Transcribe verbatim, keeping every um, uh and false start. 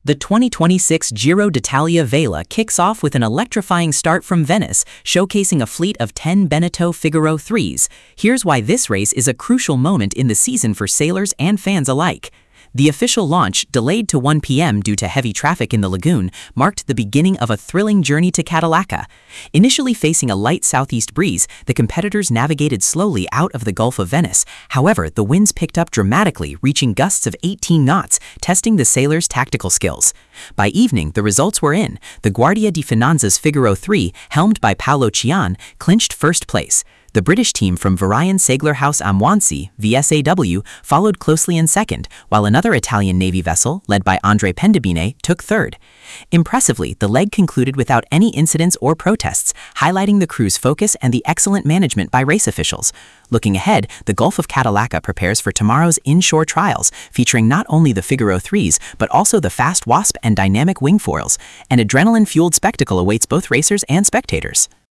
The twenty twenty-six Giro d'Italia Vela kicks off with an electrifying start from Venice, showcasing a fleet of ten Beneteau Figaro threes. Here's why this race is a crucial moment in the season for sailors and fans alike. The official launch, delayed to one p m due to heavy traffic in the lagoon, marked the beginning of a thrilling journey to Catalaca. Initially facing a light southeast breeze, the competitors navigated slowly out of the Gulf of Venice. However, the winds picked up dramatically, reaching gusts of eighteen knots, testing the sailors' tactical skills. By evening, the results were in. The Guardia di Finanza's Figaro three, helmed by Paolo Cian, clinched first place. The British team from Varian Segler House Amwansi, V S A W, followed closely in second, while another Italian Navy vessel, led by Andre Pendibine, took third. Impressively, the leg concluded without any incidents or protests, highlighting the crew's focus and the excellent management by race officials. Looking ahead, the Gulf of Catalaca prepares for tomorrow's inshore trials, featuring not only the Figaro threes, but also the fast Wasp and dynamic wing foils. An adrenaline-fueled spectacle awaits both racers and spectators.